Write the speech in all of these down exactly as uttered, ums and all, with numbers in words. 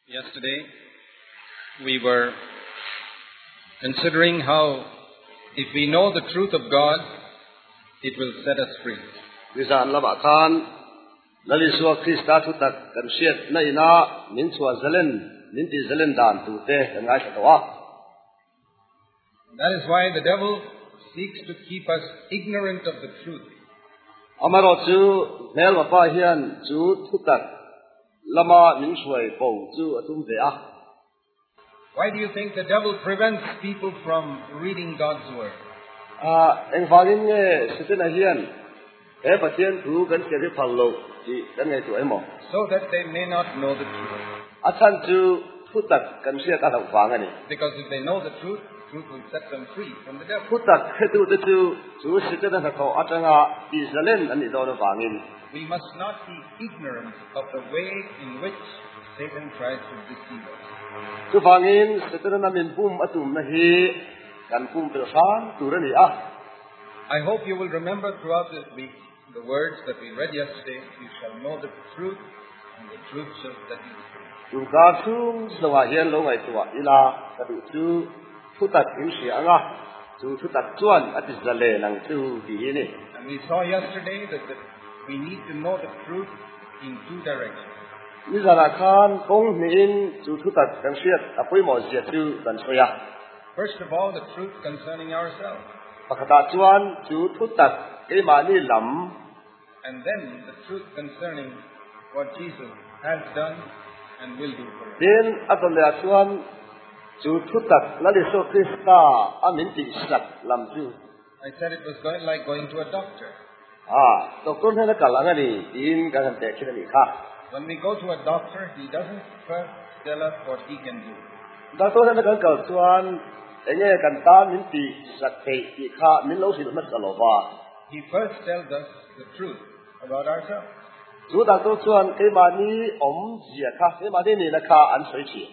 Yesterday, we were considering how if we know the truth of God, it will set us free. Rizan lama kan laliswa Krista tutak kan siat na ina min chua zelen min ti zelen dan tu te kan ngai satawa. That is why the devil seeks to keep us ignorant of the truth. Amaro chu mel ma pa hian chu tutak lama min suai po chu atum ve a. Why do you think the devil prevents people from reading God's word? Ah, eng fagin nge sitin hian e patien tu kan ke ri phalo ti kan ngai tu emo. So that they may not know the truth. Achan chu tutak kan sia ta thau fang ani. Because if they know the truth, truth will set them free from the devil. Tutak hetu te chu chu sitin na ko atanga Israel ani do na fangin. We must not be ignorant of the way in which Satan tries to deceive us. Tu fangin sitin na min pum atum na hi kan pum pel sang tu rani a. I hope you will remember throughout this week the words that we read yesterday. You shall know the truth, and the truth shall set you free. Tu ka sum sawa hian lo ngai tuwa ila ka du chu tutak in si anga chu tutak chuan ati zale nang chu di ni. And we saw yesterday that the, we need to know the truth in two directions. Ni zara kan kong ni in chu tutak kan siat apoi mo sia chu kan soya. First of all, the truth concerning ourselves. Pakata chuan chu tutak e ma ni lam. And then the truth concerning what Jesus has done and will do for us. Then aton le chuan chu tutak la le so Krista amin ti sat lam chu. I said it was going like going to a doctor. Ah, doktor na kalanga ni in kan te khin ni kha. When we go to a doctor, he doesn't first tell us what he can do. Doktor na kan kal chuan enge kan ta min ti sat te ti kha min lo si mat ka lo ba. He first tells us the truth about ourselves. Chu doktor chuan e ma ni om jia kha e ma ni ni na kha an soi chi.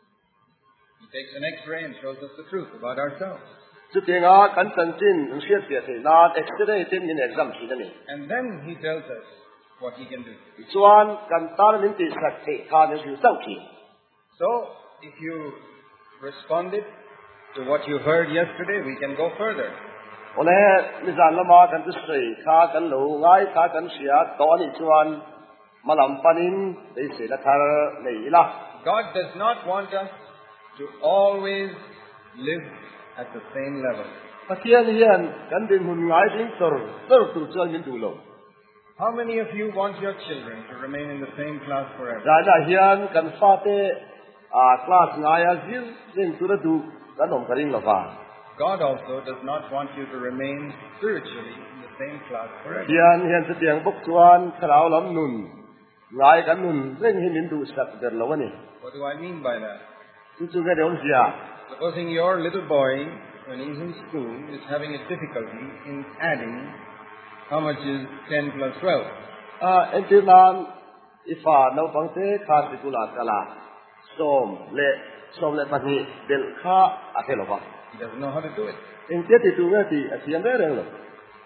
He takes an X-ray and shows us the truth about ourselves. Chu tenga kan san chin ng siat te te na X-ray tin min exam chi na ni. And then he tells us what he can do. Chuan kan ta min ti sat te kha ni su sau chi. So, if you responded to what you heard yesterday, we can go further. Ole ni zan lama kan tu sei kha kan lo ngai kha kan sia to ni chuan malam panin dei se la thar nei la. God does not want us to always live at the same level. Pathian hian kan din hun ngai ding tor tor tu chuan min du lo. How many of you want your children to remain in the same class forever? Ra da hian kan fa te a class ngai a zin zin tu ra du kan om karing lo ba. God also does not want you to remain spiritually in the same class forever. Hian hian se tiang bok chuan kharau lam nun ngai kan nun zin hi min du sat der lo ani. What do I mean by that? Tu chu ga deon sia. Supposing your little boy, when he's in school, is having a difficulty in adding how much is ten plus twelve. Ah, entinan ifa no pangte kha sikula kala som le som le pani del kha athelo ba. He doesn't know how to do it. In te ti tu ngati asiam de reng lo.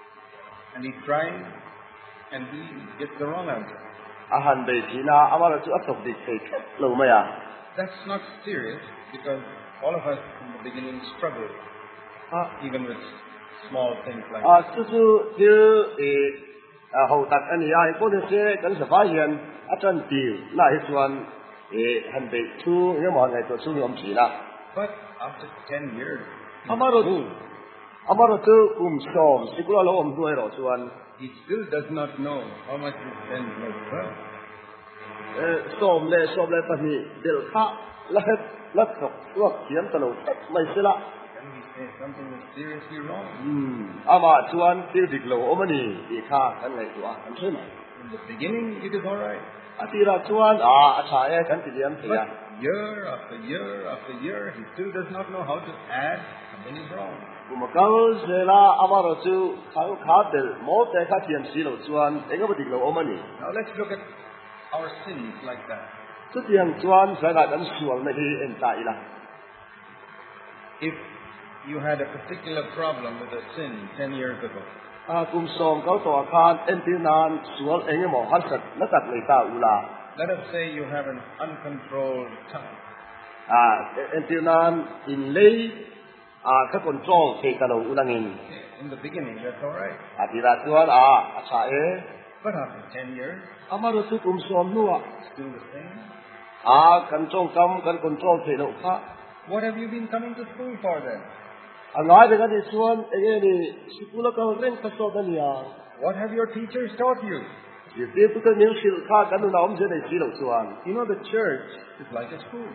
And he's trying, and he gets the wrong answer. Ahan be thina amara chu atok dik thei lo ma ya. That's not serious, because all of us in the beginning struggle, Ah, even with small things like ah chu chu tu e a ho tak ani ai ko de se kan sa fa hian atan ti la hi chuan e han be chu nge mo ngai to chu ni om chi la. But after ten years, Amaro tu amaro tu um som sikula lo om duai ro chuan he still does not know how much is ten plus twelve. e som le som le pani del kha la het la thok tuak thiam ta lo mai sila. Then we say something is seriously wrong. Hmm, ama chuan ti dik lo omani ti kha kan ngai tu a kan thei mai. In the beginning, it is all right. Atira chuan a a tha e kan ti diam thei a. But year after year after year, he still does not know how to add. Something is wrong. Kumakal sela amaro chu khau kha del mo te kha thiam si lo chuan enga ba dik lo omani. Now let's look at our sins like that. Chu tiang chuan sa ga kan sual na hi en ta ila. If you had a particular problem with a sin ten years ago, A kum som kau to khan en ti nan sual enga mo har sat na tak le ta ula. Let us say you have an uncontrolled tongue. à em tiêu nan in lấy à các con trâu thì cái đầu ulangin In the beginning, that's all right. à thì là tuan à à cha e But after ten years, amaro tu kum som nuwa still the same. à kan trâu kam kan con trâu thì đâu khác What have you been coming to school for then? à ngay bây giờ đi tuan em đi school ka ren ka so da niya What have your teachers taught you? thì tiếp tục cái những sự khác cái nó ông sẽ để chỉ đầu tuan You know, the church is like a school.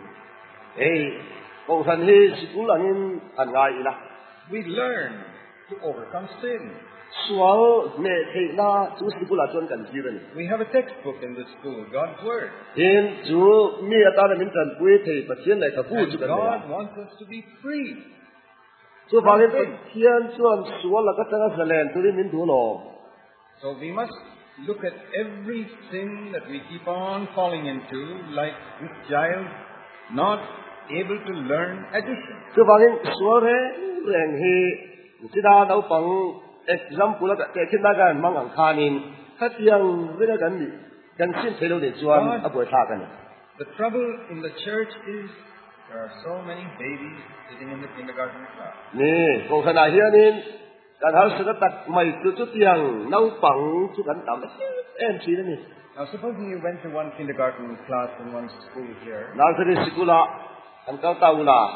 ê công thần hi school là nên anh ngay là We learn to overcome sin. sual mẹ thầy na chú school là tuan cần gì vậy We have a textbook in the school, God's Word. hiện chú mi ta là mình cần quê thầy và thiên này cả phụ And chú cần God wants us to be free. chú bảo hiện thiên chuan sual là cái trang sẽ lên tôi đi mình đủ nó So we must look at every sin that we keep on falling into, like this child not able to learn addition. chú bảo hiện sual đấy rèn hi chỉ đã đâu bằng example là cái khi nào cái mang hàng khanin hết yang với cái gì gần xin thấy đâu để chuan à buổi thà cái này The trouble in the church is there are so many babies sitting in the kindergarten class. nè công thần này hiện nên cái hắn sẽ đặt mày từ chút tiền nấu bằng chút cảnh tạm em chỉ đấy nè Now supposing you went to one kindergarten class in one school here, nào sẽ đi school là anh cao tàu là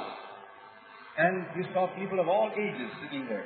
and you saw people of all ages sitting there.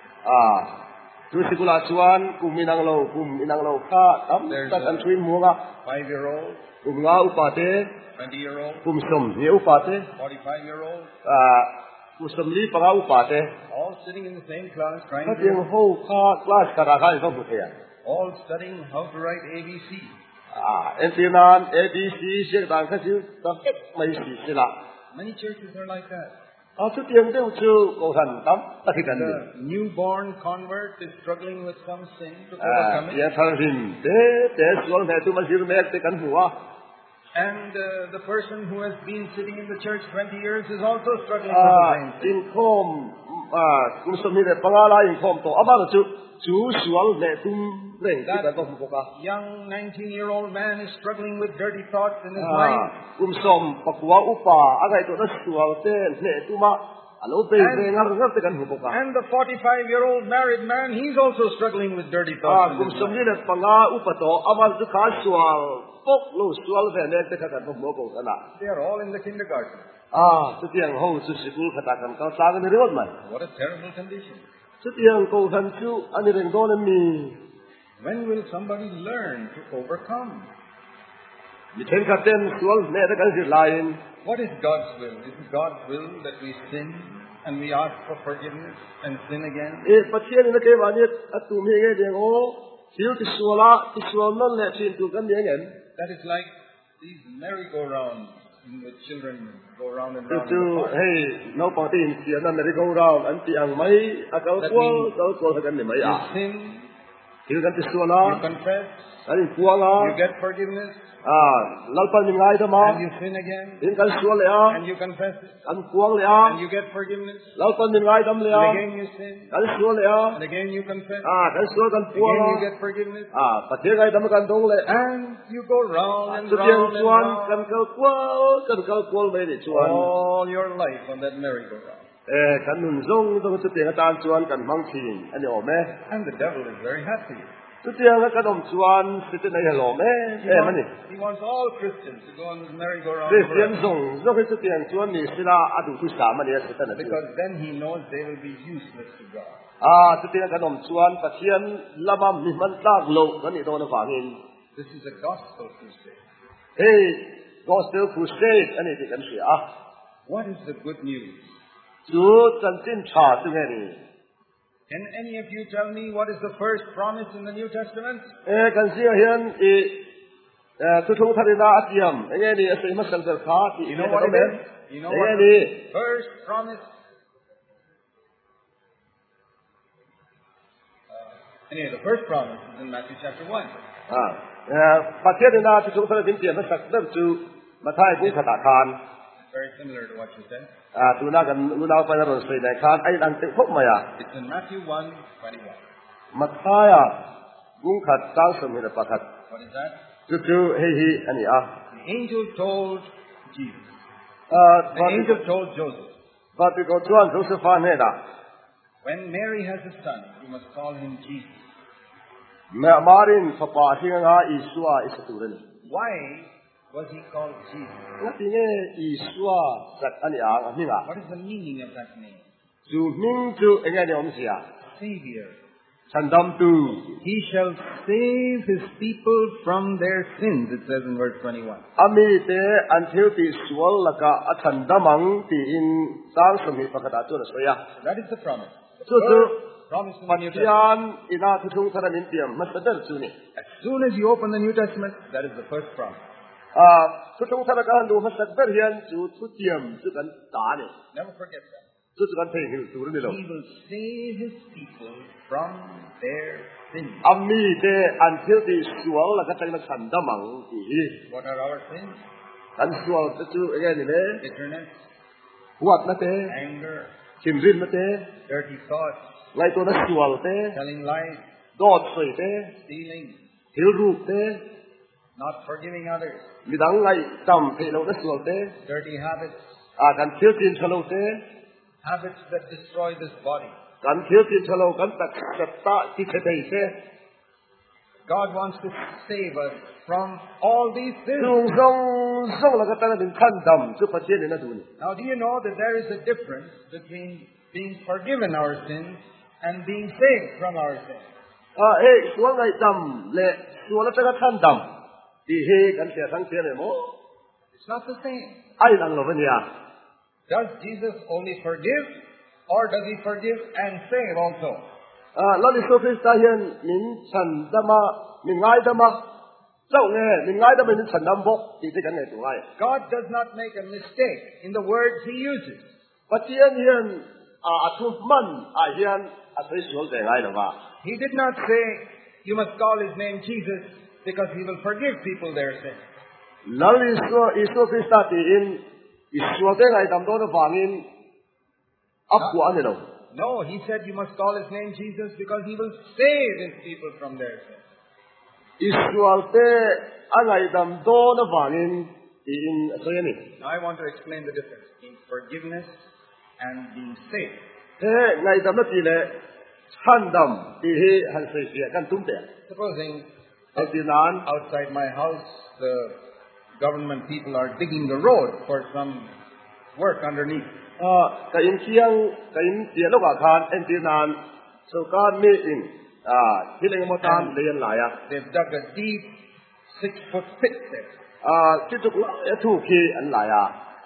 à chú school là chuan cùng mình ăn lâu cùng mình ăn lâu kha tắm tất anh chuyên mua ngà Five-year-old, cùng ngà upate twenty-year-old, cùng sum nhiều upate forty-five-year-old, à cùng sum li panga upate all sitting in the same class trying hết tiếng to, hô kha class cả ra không được à all studying how to write A B C. à em tin an A B C sẽ đang khai chữ tập mấy gì sẽ là Many churches are like that. à chút tiếng đều chưa cầu thần tắm tất cả The cái newborn convert is struggling with some sin to à overcome it. giờ thằng hình thế thế xuống này tôi mà chỉ mẹ cái cảnh hùa And uh, the person who has been sitting in the church twenty years is also struggling with the à same sin. income à cũng sớm như này pangala income to ama là chú chú xuống này cũng rèn cái cái công việc à Young nineteen-year-old man is struggling with dirty thoughts in his à mind. cũng sớm pakwa upa agai to na xuống thế này tu mà alo pe pe ngar ngar cái cảnh hùa à And the forty-five-year-old married man, he's also struggling with dirty à thoughts in cũng his sớm mind. như này panga upa to ama chú khá xuống phúc lu xuống về này cái cảnh công việc của nó They are all in the kindergarten. à chú tiếng hậu chú school khát cảnh cao sáng cái điều mà What a terrible condition. chú tiếng cầu thần chú anh ấy đừng đón em mi When will somebody learn to overcome? vì thế cả tên xuống này cái cảnh gì lại What is God's will? Is it God's will that we sin and we ask for forgiveness and sin again? e pathian na ke wani atu mi nge de ngo sil ti suala ti sual non le chin tu kan nge ngen That is like these merry-go-rounds in which children go round and tu round. tu in the park. hey no pa tin ti na me go round an ti ang mai a ka That ko means ka ko kan ni mai You a sin, sil kan ti suala you confess, ani puang a you get forgiveness, a lalpan ni ngai da ma and you sin again, in kan sual le a and you confess it, an puang le a and you get forgiveness, lalpan ni ngai dam le a and again you sin, kan sual le a and again you confess, a kan sual kan puang again a you get forgiveness, a pathian ngai dam kan dong le and you go round and tu tiang round and chuan kan round ka kwal kan ka kwal mai ni chuan all your life on that merry-go-round. eh kan nun zong zong chu tiang tan chuan kan mang thin ani o me And the devil is very happy. chu tiang kan om chuan sit nei hello me He eh mani wants, he wants all Christians to go on this merry-go-round re sian forever. zong zong chu tiang chuan ni sila adu tu sa mani sa tan Because then he knows they will be useless to God. ah chu tiang kan om chuan pathian lama mi man tak lo kan ni do na wangin This is a gospel crusade. hey gospel crusade ani ti kan sia What is the good news? chu chan tin cha tu nge ni Can any of you tell me what is the first promise in the New Testament? eh kan sia hian i eh tu thong tharina atiam nge ni asai ma sal kha ti You know what it is? You know nge what ni the first promise? Uh, anyway, the first promise is in Matthew chapter one. à pathian na tu thong tharin tian na sak dam chu mathai ku khata khan It's very similar to what you said. à tu na kan lu na pa na ron sei dai khan ai dan te phok ma ya It's in Matthew one twenty-one. mathaya gung khat tang som ni pakhat What is that? จุดจู่เฮีอันนี้อ่ะ The angel told Jesus. เอ่อ The angel told Joseph, ว่าที่เขาชวนโจเซฟานเนี่ยนะ when Mary has a son, you must call him Jesus. แม่มารินพระปาที่งาอิสวาอิสตุเรน Why was he called Jesus? แล้วที่เนี่ยอิสวาสักอันนี้อ่ะนี่อ่ะ What is the meaning of that name? จู่มิงจู่เอ็งไงเนี่ยผมเสีย Savior. ฉันดำตู He shall save his people from their sins, it says in verse twenty-one. อามีเตอันเที่ยวตีสวลละกะอัฉันดำมังตีอินสร้างสมิปกระดาษตัวนั้นสวยอ่ะ That is the promise. จู่จู่ Promise in ปั the จ New จัย Testament. อินาทุกทุกท่านนินเตียมมันเป็นเรื่องจู่นี่ As soon as you open the New Testament, that is the first promise. อ่าทุกทุกท่านการดูมันสักเบอร์เฮียนจู่ทุกเตียมจู่กันตาเนี่ย Never forget that. จู่จู่กันเพลงหิวจู่นี่หรอ He will save his people from their sins. อามีเตอันเที่ยวตีสวลละกะใจมันฉันดำมังตี What are our sins? อันสวลจู่เอ็งไงนี่เลย Bitterness, วัดมาเต anger, ชิมรินมาเต dirty thoughts, ไงตัวนั้นสวลเต telling lies, ดอดสวยเต stealing, หิวรูปเต not forgiving others, มีดังไงจำเพลงนั้นสวลเต dirty habits, อ่าการเที่ยวตีนฉลองเต habits that destroy this body. การเที่ยวตีนฉลองกันตัดสัตตะที่เฉยเต God wants to save us from all these จ sins. งทรงทรงแล้วก็ตั้งเป็นขั้นดำจุดประเทศนี้นะดูนี่ Now, do you know that there is a difference between being forgiven our sins and being saved from our sins? อ่าเฮ้ส่วนไงดำและส่วนแล้วก็ขั้นดำที่เฮกันเสียทั้งเสียเลยมั้ง It's not the same. ไอ้หลังเราเป็นยัง Does Jesus only forgive, or does he forgive and save also? อ่าแล้วนี่โซฟิสตาเฮียนมินฉันดำมามินง่ายดำมาเจ้าเนี่ยมินง่ายดำเป็นฉันดำบกที่ที่กันไงตัวไอ้ God does not make a mistake in the words he uses. ปัจจัยเฮียนอ่าทุกมันอ่าเฮียนอาศัยส่วนแต่ไงหรอวะ He did not say, you must call his name Jesus because he will forgive people their sins. แล้วอีโซอีโซฟิสตาที่อินอีส่วนแต่ไงดำโดนฟังอินอับกว่านี่หรอ No, he said you must call his name Jesus because he will save his people from their sins. อีส่วนแต่อะไรดำโดนฟังอินที่อินอะไรนี่ Now I want to explain the difference in forgiveness and being saved. เฮ้ไงดำนั่นทีเลยฉันดำที่เฮหันเสียกันตุ้มเตะ Supposing ไอ้ที่นั้น outside my house the government people are digging the road for some work underneath. อ่าแต่อินเชียงแต่อินเดียลูกอาคารเอ็นที่นั้นสุการมีอินอ่าที่เรื่องมอตานเรียนหลายอ่ะ They've dug a deep six foot pit there. อ่าที่ทุกทุกที่อันหลายอ่ะ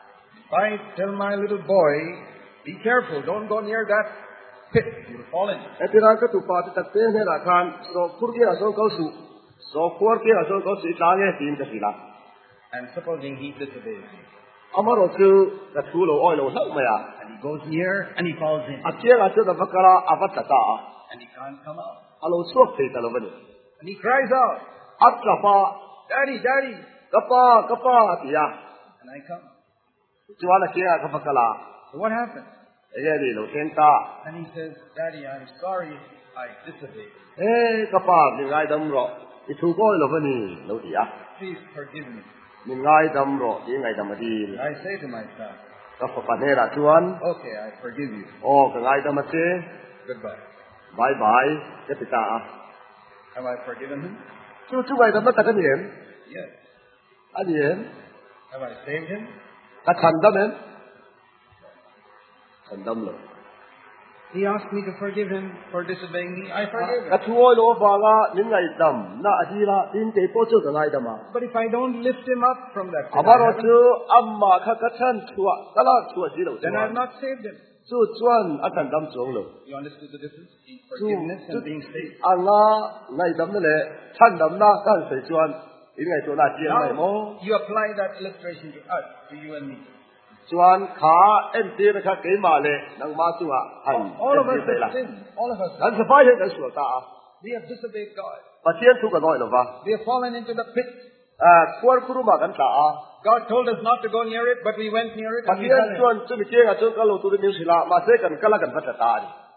I tell my little boy, be careful, don't go near that pit, you'll fall in. ไอ้ที่นั้นก็ถูกปาที่ตัดเต้นให้อาคารโซ่คุรกี้อาโซ่เขาสู่โซ่คุรกี้อาโซ่เขาสู่ตาเนี่ยทีมจะสิละ And supposing he disobeys me. อามาเราคือจะทูโลอ้อยโลสักไหมอ่ะ And he goes near and he falls in. อาเจียงอาเจียงแต่ฟักระอาวัตตา And he can't come out. อาโลสุกเตตาโลบัน And he cries out, อัตตาปา Daddy, Daddy. กปากปาติยา And I come. จวนละเกียงกับฟักระ So what happened? ไอ้เนี่ยโลเซนตา And he says, Daddy, I'm sorry I disobeyed. เอ้กปามีไงดำรออีทูก้อยโลบันนี่โลติยา Please forgive me. มีไงดำรอยังไงดำมาดี And I say to myself, ก็ปะเนี่ยละจวน okay, I forgive you. โอ้ก็ไงดำมาเจ Goodbye. บายบายจะติดตา Have I forgiven him? จู่จู่ไงดำมาตะกันเห็น Yes. อันเห็น Have I saved him? กระชันดำเห็นฉันดำเลย He asked me to forgive him for disobeying me. I forgive กระ him. ช่วยโลฟางะยังไงดำน่าอดีละอินเตโปจุกันไงดำมา But if I don't lift him up from that pit, อามาเราจู่อัมมาข้ากระชันชัวตลาดชัวจีโล then I have not saved him. จู่จวนอาจารย์ดำจงเลย You understood the difference in จู่ forgiveness จู่ and being saved? อังาไงดำนั่นแหละฉันดำน่ากันใส่จวนยังไงตัวน่าเจียงไหมโม Now, you apply that illustration to us, to you and me. จวนขาเอ็นตีนะครับเกมาเลยนังมาจู่อ่ะหัน All of เอ็ us นตีละ have sinned. All of us. นั่นสบายเห็นกันสัวตา We have disobeyed God. ปะเทียนทุกกันน้อยหรอวะ We have fallen into the pit. อ่าควรครูมากันตา God told us not to go near it, but we went near it ปะ and we เทียน fell จวน in. จุดเกี่ยงจุดกันลงตัวนิวสิละมาเสกันกันละกันพัฒตาดิ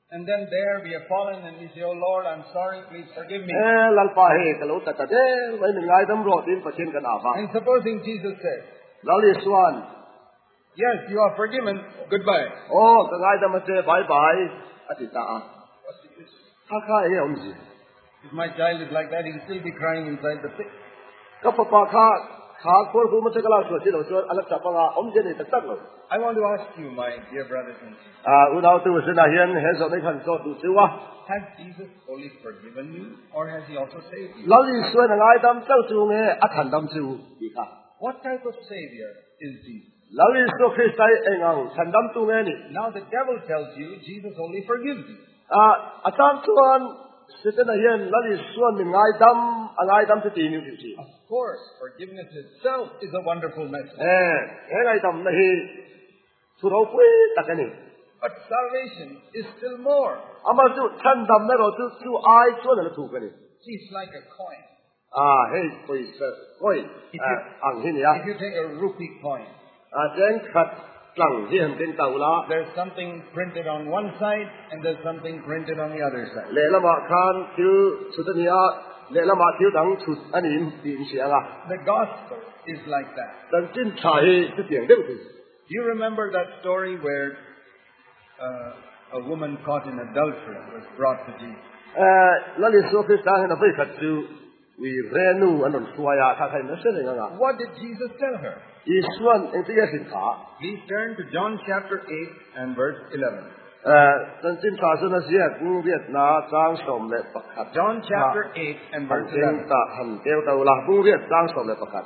And then there we have fallen and we say, oh Lord, I'm sorry, please forgive me. eh lalpa he kalau ta ta de wai min ngai dam ro tin pathin kan ava And supposing Jesus said, lali swan yes, you are forgiven, goodbye. oh ka ngai dam che bye bye atita a kha kha e om ji If my child is like that, he will still be crying inside the pit. ka pa pa kha kha kor bu ma che kala so chi lo so alak ta pa nga om je ni ta tak lo I want to ask you, my dear brothers and sisters, a u dau tu se na hian he so nei khan so tu se wa has Jesus only forgiven you, or has he also saved you? lali swan ngai dam chau chu nge a than dam chu ki ka What type of Savior is Jesus? lali so kristai engang than dam tu nge ni Now the devil tells you Jesus only forgives you. a atam chuan sitana hian lali swan min ngai dam a ngai dam ti ni ki chi Of course, forgiveness itself is a wonderful message. eh he ngai dam na hi su ro pui takani But salvation is still more. ama chu than dam na ro chu chu ai chuan na thu kani It's like a coin. a he koi sa koi ang hi ni a If you take a rupee coin, a chen khat tlang hi hem ten tau la there's something printed on one side and there's something printed on the other side. le lama khan til sutania le lama til dang chu ani tin sianga The gospel is like that. dan chin tha hi chu tiang de tu Do you remember that story where uh, a woman caught in adultery was brought to Jesus? eh lali so ke ta na bai khat chu wi renu anon suaya kha khai na se nga What did Jesus tell her? isuan eng ti sin kha Please turn to John chapter eight and verse eleven. eh dan chin tha su na sia ku viet na chang som le pakhat John chapter eight and verse chen eleven. ta han teu tau la ku viet chang som le pakhat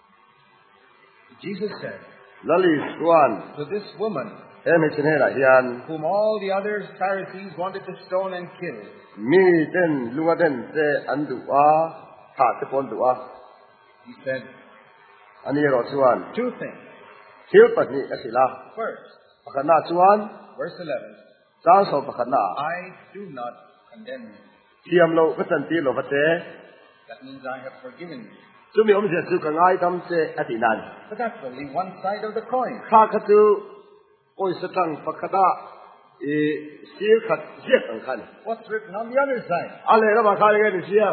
Jesus said lali suan to this woman, em chin he la hian whom all the other Pharisees wanted to stone and kill, mi den lunga den te an du a tha te pon du a he said ani ro chuan two things. thil patni asila First, pakana chuan verse eleven, chang som pakana I do not condemn you. thiam lo ka chan ti lo ka te That means I have forgiven you. chu mi om je chu ka ngai dam che ati nan But that's only one side of the coin. kha ka chu oi sa tang pakada e sil khat jet ang khan What's written on the other side? ale ra ba kha le ni sia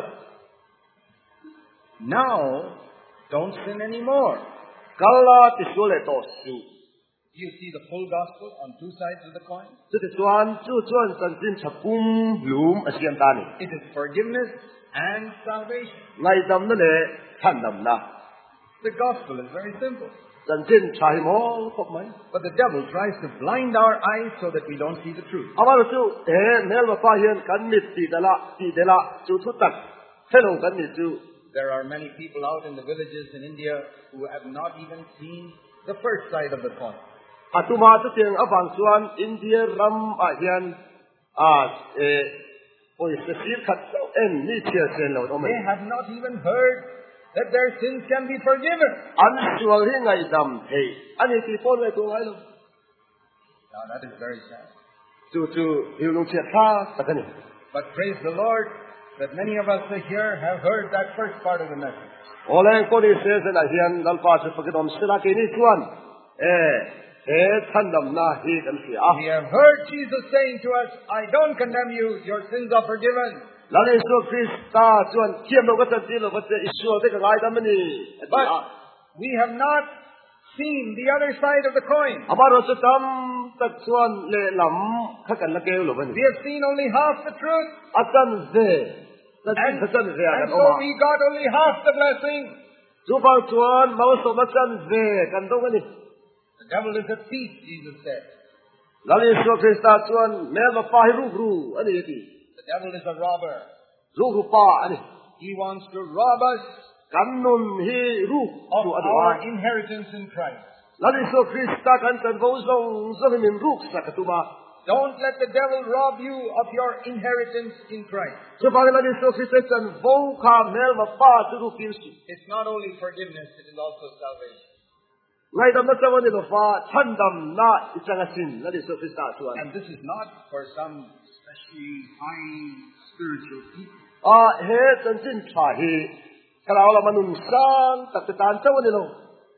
Now, don't sin anymore. kala ti so le to su Do you see the full gospel on two sides of the coin? chu ti chuan chu chuan san tin chapum lum asian ta ni It is forgiveness and salvation. ngai dam na le than dam na The gospel is very simple. san tin chai mo khop mai But the devil tries to blind our eyes so that we don't see the truth. amar chu e nel ma pa hian kan mit ti dala ti dela chu thu tak hello kan ni chu There are many people out in the villages in India who have not even seen the first side of the coin. atuma tu tiang abang chuan india ram a hian a e oi se sir khat so en ni chia sen lo o They mai have not even heard that their sins can be forgiven. an chual hi ngai dam hei ani ti pon le tu ngai lo Now that is very sad. chu chu hiu lu chia tha takani But praise the Lord that many of us here have heard that first part of the message. ole ko ni se se la hian dal pa se pakadom sila ke ni chuan e e than dam na hi kan si a We have heard Jesus saying to us, I don't condemn you, your sins are forgiven. la le so krista chuan kiam lo ka chan ti lo ka se isu te ka ngai dam ni But we have not seen the other side of the coin. amaro se tam tak chuan le lam kha kan la ke lo ban We have seen only half the truth. atan ze ta And, ti chan ze and kan so oma we got only half the blessing. chu pa chuan ma so ma chan ze kan do ni The devil is a thief, Jesus said. la le so krista chuan mel ma pa hi ru ru ani ti The devil is a robber. ru ru pa ani He wants to rob us kan nun hi ru of tu adu our inheritance in Christ. la le so krista kan tan vo zong zong min ru sa ka tu ba Don't let the devil rob you of your inheritance in Christ. so pa la le so krista tan vo kha mel ma pa tu ru kin si It's not only forgiveness, it is also salvation. ngai dam na chawan ni lo fa chan dam na ichanga sin la le so krista chuan And this is not for some especially high spiritual people. a he chan chin tha hi kala la manun sang tak tan chawan ni lo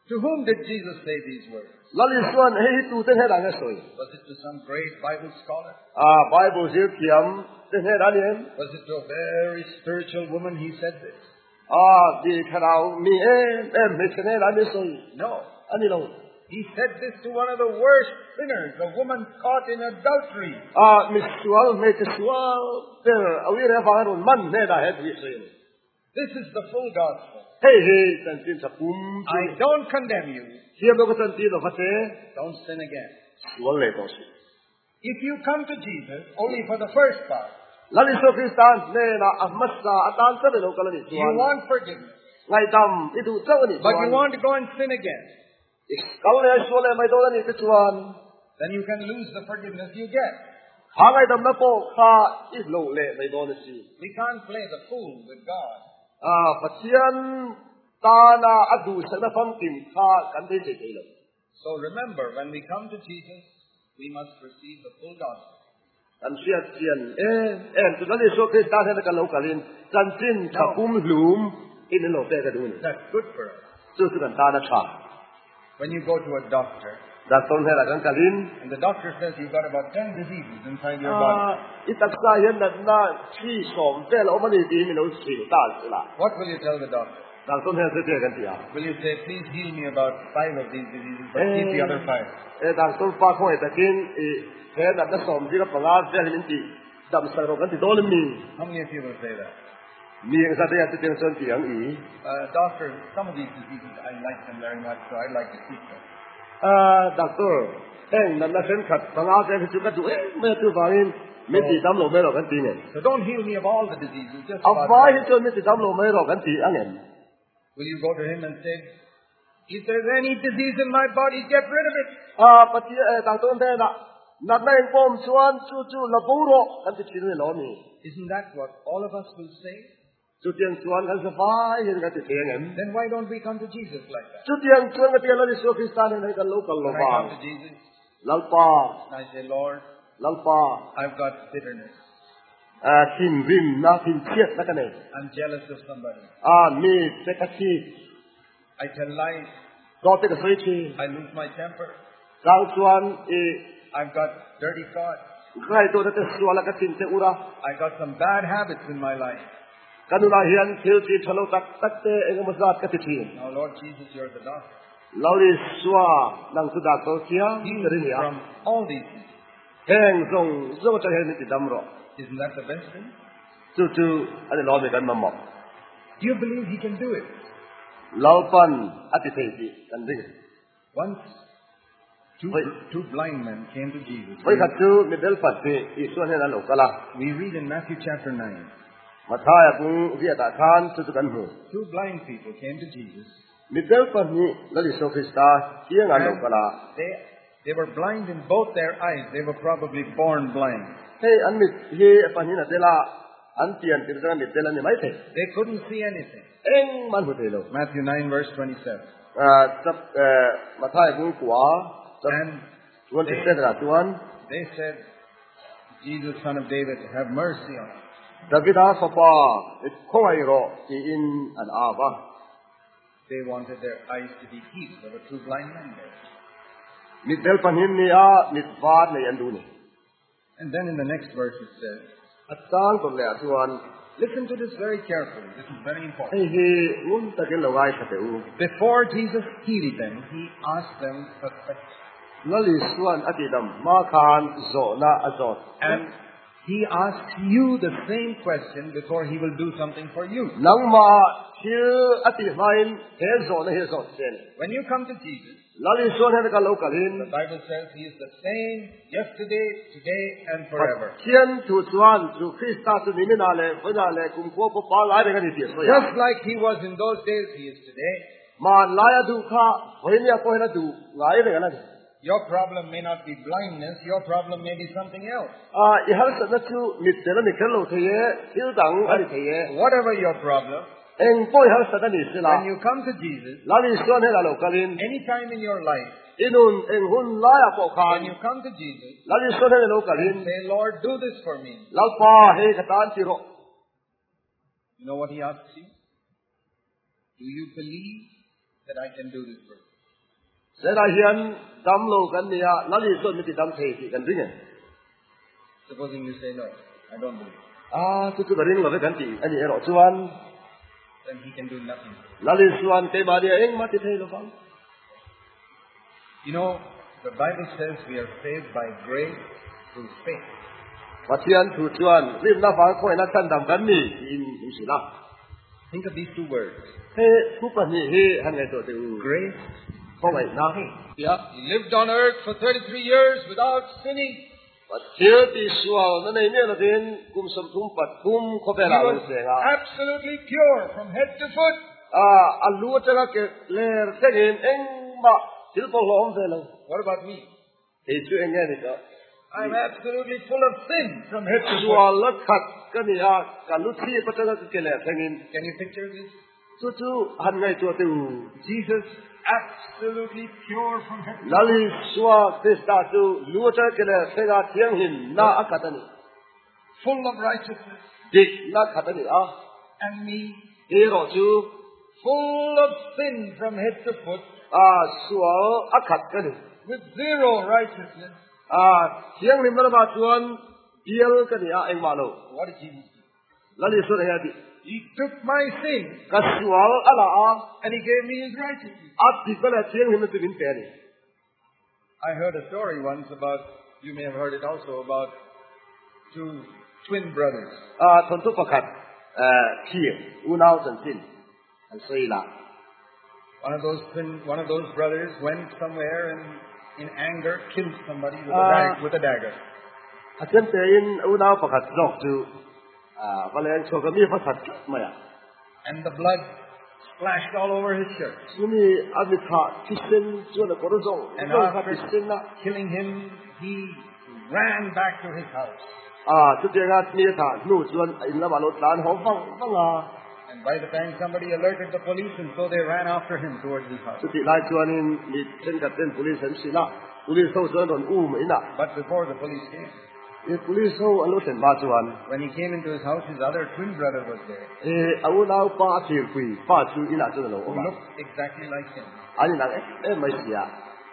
To whom did Jesus say these words? 那里算黑度真系难嘅谁？ Was it to some great Bible scholar? 啊，Bible 小钳真系难念。 Was it to a very spiritual woman he said this? 啊，你看到面诶诶，未真系难嘅谁？ No. 啊，你咯？ He said this to one of the worst sinners, a woman caught in adultery. 啊，未说未就说，这后边咧放喺度问咩？但系对谁？ This is the full gospel. 嘿嘿，真正就咁。 I don't condemn you. 只不過真知道或者 Don't sin again. 我嚟講事。 If you come to Jesus only for the first part, 那你說佢單咩啦？阿乜沙阿單真係老㗎啦？你 you want forgiveness, 危擔呢度走你 but you want to go and sin again, 咁你說你咪到啦？你嘅轉， then you can lose the forgiveness you get. 下危擔一波卡一路嚟咪多嘅事。 We can't play the fool with God. 啊，佛前單啊阿杜成一方點卡緊啲自己咯。 So remember, when we come to Jesus, we must receive the full gospel. 但是啊，人誒誒，就咁你說佢單喺那個老格林，真正就咁亂，一年老爹嘅東西， That's good for us. 就是咁單一場。 When you go to a doctor, 但係當喺那個格林。 and the doctor says you've got about ten diseases inside your body, 啊！一特晒人人啦，氣爽即係我們呢啲面都潮大事啦。 what will you tell the doctor? 但係當喺這啲緊啲啊， Will you say, please heal me about five of these diseases, but keep the other five? 誒，但係當發開特見誒，睇人哋爽啲嘅朋友即係面啲，就實落緊啲多啲面， How many of you will say that? 面實啲係正常點樣 Uh, doctor, some of these diseases, I like them very much, so I'd like to keep them. 誒，doctor，誒，人哋想咳朋友即係做緊做誒咩都發現咩地膽路咩落緊啲嘅， So don't heal me of all the diseases, just 阿 about 快 five. 去做咩地膽路咩落緊啲啊人？ Will you go to him and say, if there's any disease in my body, get rid of it? 啊，不知誒，但當聽啦，嗱咩光穿做做立保咯，跟住錢去攞面。 Isn't that what all of us will say? 做正轉緊實快，人家就聽人。 Then why don't we come to Jesus like that? 做正轉嘅啲人，你說佢山喺個老舊老 When I come 爸 to，Jesus, 老爸， I say, Lord, 老爸， I've got bitterness. 誒，天邊那天切那個呢？ I'm jealous of somebody. 啊，你這個氣， I tell lies. 多這個水氣， I lose my temper. 上轉誒， I've got dirty thoughts. 開到那個說那個天色烏啦， I got some bad habits in my life. 跟住那顯條氣出到得得嘅，我們殺個氣。 Now, Lord Jesus, you're the doctor. 老李說，能知道多啲， Heal 這裡 me 呀， from all these things. 輕鬆，這個就係你哋諗咯， Isn't that the best thing? 就就我哋攞嚟緊乜乜， Do you believe he can do it? 老闆一啲提示，肯定。 Once, two, Wait. two blind men came to Jesus. 所以佢就你哋發現，耶穌喺那路噶啦， We read in Matthew chapter nine. 馬太啊，公啲啊大餐就做緊佢。 Two blind people came to Jesus. 你哋發現，那耶穌基督喺那路噶啦， They, they were blind in both their eyes. They were probably born blind. 嘿，安咪嘿發現啊，啲啦，安啲人點解你哋啦？你咪睇， They couldn't see anything. 誒，萬佢哋咯。 Matthew nine, verse twenty-seven. 誒，執誒馬太公話，執 And 揾啲嘢啦，揾 they said, Jesus, son of David, have mercy on us. 特別他說吧，你開個是因安阿吧。 They wanted their eyes to be healed. There were two blind men there. 你哋發現你啊，你發你人度你。 And then in the next verse it says, 阿當個咧就話， listen to this very carefully. This is very important. 嘿嘿，我特別留意實條。 Before Jesus healed them, he asked them a question. 那里算一啲咁，馬看做那阿做， And he asks you the same question before he will do something for you. 能嘛超一啲咪喺做呢喺做先。 When you come to Jesus, 那里算喺個老格 the 林， Bible says he is the same yesterday, today, and forever. 天土轉就可以打出你們那裡，回那裡，共過不把來的個你點說呀？ Just like he was in those days, he is today. 嘛來啊度卡，回你啊過去那度，來的個那。 Your problem may not be blindness, your problem may be something else. 啊，以後實在就滅掉了，滅掉路睇嘢，要等我哋睇嘢。 Whatever your problem, 誒，不以後實在你是 when 啦， you come to Jesus, 那里算喺個老格林， any time in your life, 一輪誒換來啊過 when 看， you come to Jesus, 那里算喺個老格林。 say, Lord, do this for me. 老爸係個單字咯， You know what he asks you? Do you believe that I can do this for you? sẽ là hiện đam lô cái này à, nó đi xuân mới thì đam thề thì cần gì? Supposing you say no, I don't believe. À, tôi cứ cái là cái cần gì? Anh ấy nói xuân, Then he can do nothing. nó đi xuân cái bà đi anh mà thì thề lo không? You know, the Bible says we are saved by grace through faith. Và thiên thủ xuân, riêng nó phán coi nó thân đam cái gì, in in gì đó. Think of these two words. Thế phúc phần gì he hàng ngày tôi từ Grace. không phải nó. Yeah. He lived on earth for thirty-three years without sinning. Và thiếu thì xuân nó này nên là đến cùng sum thum bát cùng có vẻ He là was một sự à. absolutely pure from head to foot. À, anh lúa cho cái lệ cái gì anh mà thiếu bao lâu không về đâu. What about me? Thì chuyện anh nghe được. I'm absolutely full of sin from head to foot. Xuân lắc khát cái này à, cả lúc khi bắt đầu cái lệ cái gì. Can you picture this? Chú chú hàng ngày tôi từ Jesus absolutely pure from head to foot. Lali Swa Krista tu luota kena sega tiang hin na akatani. Full of righteousness. Dik na katani ah. And me, Hero tu full of sin from head to foot, ah swa akatani. with zero righteousness. Ah tiang lim ba tuan dial kani ah eng malo. What did Jesus do? Lali Swa ya di. He took my sin Kaswal ala ah and he gave me his righteousness. at dikala tiang hin tu bin peri. I heard a story once about, you may have heard it also, about two twin brothers. Ah tontu pakat eh kia unau san sin. An sei la. One of those twin, one of those brothers went somewhere and in anger killed somebody with a, Ah. dag- with a dagger. Atem te in unau pakat dok tu ah valen chokami pasat maya. And the blood splashed all over his shirt. Suni abitha kisen jona korozong. And Korozong after kisen na. killing him, he ran back to his house. Ah, tu dia ngat ni tha nu chuan in la malot lan ho fang fang ah. And by the time somebody alerted the police, and so they ran after him towards his house. Tu ti lai chuan in ni chen ka ten police han sila. Police ho chuan don u mai na. But before the police came, Ni police ho alo ten ma chuan. when he came into his house, his other twin brother was there, Eh au nau pa ti kui pa chu ina chu lo. who looked exactly like him. Ani na eh eh mai sia.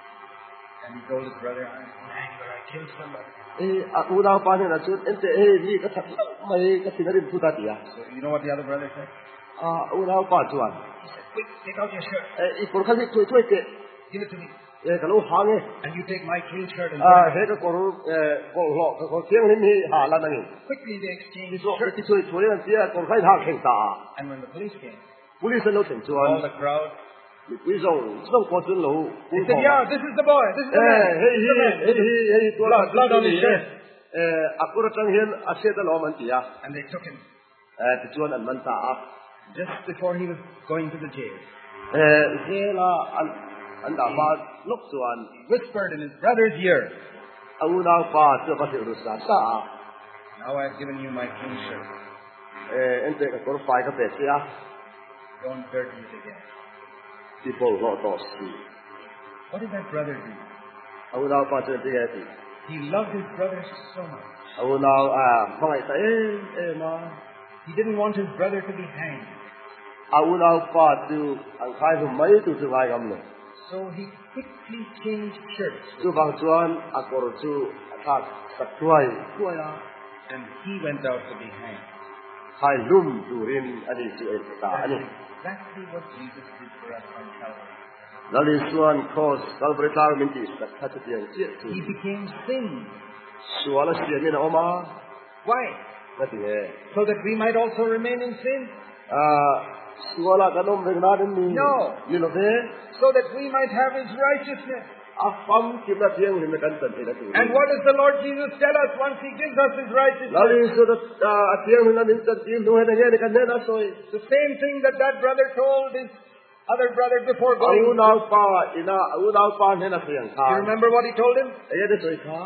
And he told his brother, I'm in anger, I killed somebody. Eh au nau pa ni na chu ente eh ni ka thak mai ka sinarin puta ti ya. So you know what the other brother said? Ah au nau pa chuan. He said, quick, take out your shirt, Eh i por khali tu tu ke. give it to me. Eh kalau hange. And you take my clean shirt and Ah, put it he ka kor eh kor lo ka kor tiang ni ha la nang. on. Quickly they exchanged Ni so shirts. ki choi choi an tia kor khai ha kheng ta. And when the police came, Police no chen all chuan. the crowd, Ni quý rong rong ko chun lo. they said, yeah, this is the boy, this is the Eh, man. hey This is the man. hey hey hey to la Blood on his shirt. Eh, akura chang hian a se ta lo man tia. And they took him Eh, ti chuan an man ta. just before he was going to the jail. Eh, he la an an da ba lok chuan. Whispered in his brother's ear, Au na pa chu pa se ru sa sa. now I've given you my clean shirt. Eh, ente ka kor pai ka pe sia. Don't dirty it again. Ti pol lo to si. What did that brother do? Au na pa chu ti ga ti. He loved his brother so much. Au na ah, mai ta eh eh ma. He didn't want his brother to be hanged. Au na pa chu an khai su mai tu chu vai gam le. So he quickly changed shirts. Chu bang chuan a kor chu a thak sak tuai tuai la. And he went out to be hanged. Hai lum turin ani chu e ta That ani. is exactly what Jesus did for us on Calvary. Lali suan cross Calvary tar min ti sak ta chu tiang chi chu. He became sin. Suala sia ni na oma. Why? Na ti he. So that we might also remain in sin? Ah suala kanom ve na den ni. No. Ni lo ve. So that we might have his righteousness. A fam ki na tiang ni me kan tan ti na tu. And what does the Lord Jesus tell us once he gives us his righteousness? Lali so that a tiang ni na min tan ti no he na ni kan na soi. The same thing that that brother told his other brother before Au going. na pa ina au na pa ne na siang ka. You remember what he told him? Ay de soi ka.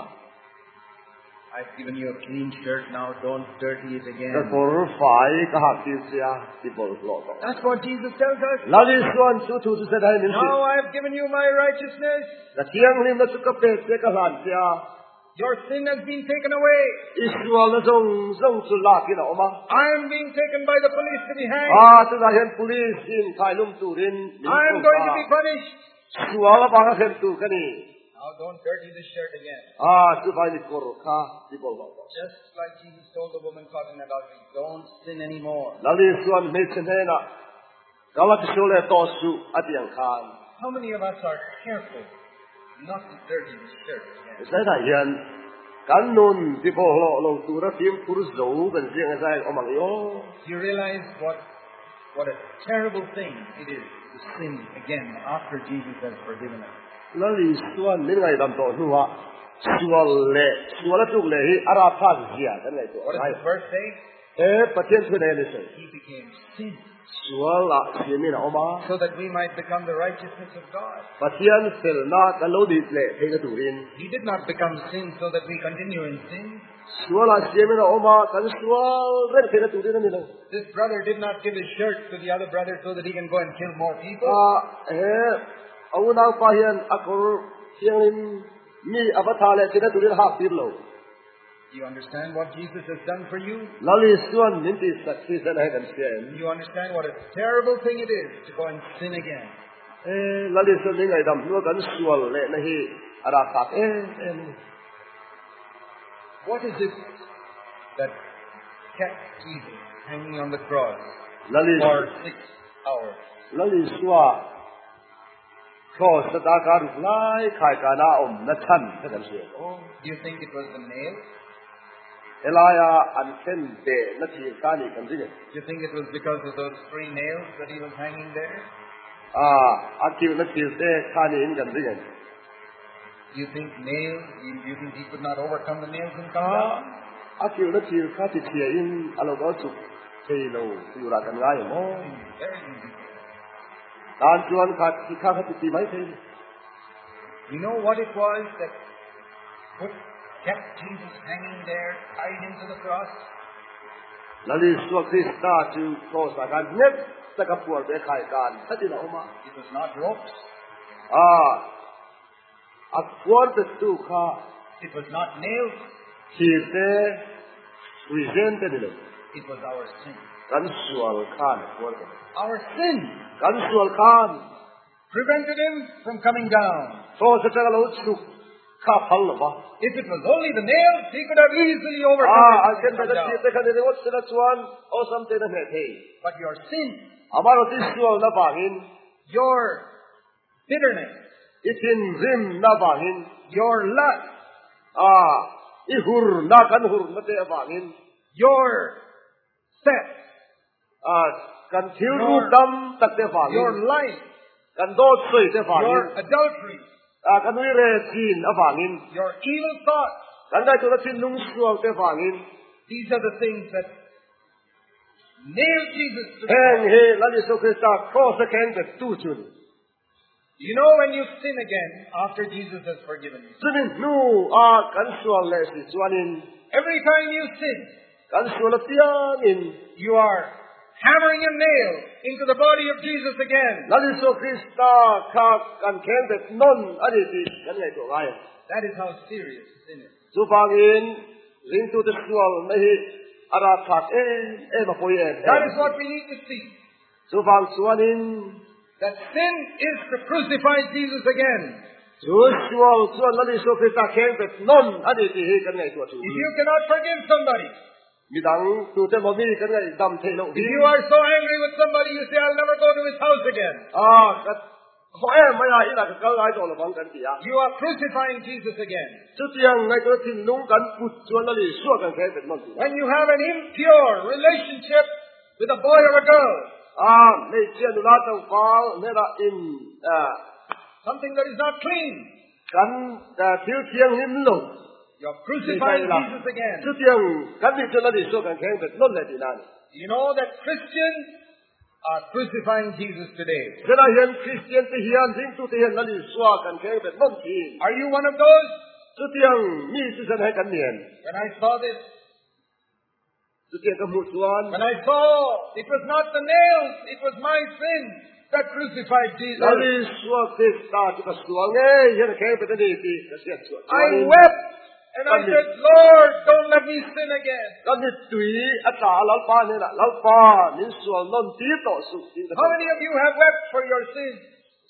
I've given you a clean shirt now, don't dirty it Ka again. kor fai ka ha ti sia ti bol lo to. That's what Jesus tells us. Lali suan su tu su se dai min ti. Now I've given you my righteousness. Na tiang ni na su ka pe se ka han sia. Your sin has been taken away. Israel na zong zong su la ki na oma. I am being taken by the police to be hanged. Ah tu na hian police in kai lum tu rin. I am going to be punished. สัวละบางเห็นตัวกันนี่ Now don't dirty the shirt again. อ่าสุภาพนี่กรกค่ะที่บอกว่า Just like Jesus told the woman caught in adultery, don't sin anymore. แล้วนี่ส่วนไม่เช่นนั้นนะเราจะช่วยต่อสู้อันยังขาด How many of us are careful not to dirty the shirt again? ใช่ไหมยันกันนุนที่บอกเราลงตัวแล้วทีมผู้รู้เป็นเสียงอะไรออกมาโย Do you realize what what a terrible thing it is to sin again after Jesus has forgiven us? แล้วนี่ส่วนนี่ไงตามตัวหัวส่วนเละส่วนละทุกเละอาราธาเสียกันเลยตัว What does the verse say? เอ๊ะประเทศที่ไหนเลยสิ He became sin ส่วนละเสียนี่นะออกมา so that we might become the righteousness of God. ประเทศเสร็จนะกันโลดีเละเฮกตูริน He did not become sin so that we continue in sin. ส่วนละเสียนี่นะออกมากันส่วนเรื่องเฮกตูรินนี่นะ This brother did not give his shirt to the other brother so that he can go and kill more people. อ่าเอ๊ะเอาหน้าไปเห็นอักขระเสียงนี้มีอวตารเลยที่นั่นตุลินหักตีโล Do you understand what Jesus has done for you? แล้วนี่ส่วนนี้ที่สักที่จะให้กันเสียง Do you understand what a terrible thing it is to go and sin again? เอ๊ะแล้วนี่ส่วนนี้ไงดำนัวกันส่วนเละนะฮีอาราคักเอ๊ะเอ๊ะ What is it that kept Jesus hanging on the cross แล้วนี่ for six hours? แล้วนี่ส่วนข้อสตาการไล่ขายการอาอมนัชันให้กันเสียง Oh, do you think it was the nail? เอลายาอันเช่นเดนัทีการนี่กันจริง Do you think it was because of those three nails that he was hanging there? อ่าอันคิวนัทีเดการนี่กันจริง Do you think nails, you, you think he could not overcome the nails and come อ่า down? อันคิวนัทีข้าติเทียอินอันเราก็สุขเทโลอยู่รักันง่ายมั้ง Very easy. การชวนข้าที่ข้าติตีไม่เท You know what it was that put, kept Jesus hanging there, tied him to the cross? แล้วนี่ส่วนคริสต์ตาจูข้อสตาการเน็ตตะกับปวดไปขายการถ้าที่เรามา It was not ropes. อ่าอักควรจะตู้ข้า It was not nails. ขีดเตวิเซนเตดิโล It was our sin. กันส่วนข้านควร Our sin กันส่วนข้าน prevented him from coming down. โซ่จะเราสุขข้าพัลหรอวะ If it was only the nails, he could have easily อ่า overcome อัน it เช่น and แต่ come จะขีด down. แต่กันในวัดเสด็จชวนเอาสามเตนเหตุ But your sin, อามาเราที่ส่วนนับหิน your bitterness, อีทินริมนับหิน your lust, อ่าอีหุรนักกันหุรนับเตะหิน your sex, อ่ากันทิวรูปดำตัดเตะหิน your life, กันโดดสวยเตะหิน your adultery, อ่ากันวิเรจีนอับหิน your evil thoughts. กันได้ตัวที่นุ่งสวงเตะหิน These are the things that nailed Jesus to the แห่ง cross. เฮลัลิสุคริสต์ข้อสแกนเด็ดตู้จุน You know when you sin again after Jesus has forgiven you. จุนินนูอากันสวงเลสิจวนิน Every time you sin, กันสวงละเตียนิน you are hammering a nail into the body of Jesus again. ลัลิสุคริสต์ข้ากันแข็งเด็ดนนอันนี้ที่กันไงตัวไง That is how serious sin is. สุฟังอินลิงตูเตสวงไม่ฮิอาราคักเอเอมาปุยเอ That is what we need to see. สุฟังสวนิน That sin is to crucify Jesus again. สุสวงสวนลัลิสุคริสต์แข็งเด็ดนนอันนี้ที่กันไงตัวจุน If you cannot forgive somebody, มีดังตูเตมมีกันไงดำเทโล if you are so angry with somebody, you say, I'll never go to his house again. อ่าก็ขอเอ็มไม่ได้อีหลักก็ไล่ตัวละบังกันตีอ่ะ You are crucifying Jesus again. จุดยังไงก็ทิ้งนุ่งกันปุจจวนนั่นเลยส่วนกันแค่เป็นมัน When you have an impure relationship with a boy or a girl, อ่าไม่เชื่อดูแลต้องฟังไม่ละอินอ่า something that is not clean, กันแต่ผิวเทียงลิ้นลง you're crucifying Jesus again. จุดยังกันนี่จนนั่นเลยส่วนกันแค่เป็นนั่นเลยที่นั่น You know that Christians are crucifying Jesus today. เวลาเห็นคริสเตียนที่เห็นทิ้งจุดที่เห็นนั่นเลยส่วนกันแค่เป็นนั่นที Are you one of those? จุดยังมีสิ่งให้กันเนียน When I saw this, จุดยังกับมุจวน when I saw it was not the nails, it was my sin that crucified นั่นเลย Jesus. ส่วนคริสต์ตาจุดส่วนเงี้ยเห็นแค่เป็นนี่ที่กษัตริย์ส่วน I wept and I said, Lord, don't let me sin again. ก็นี่ตุยอาจารย์เราป้าเนี่ยนะเราป้านี่ส่วนนั่นตีต่อสุดที่ How many of you have wept for your sins?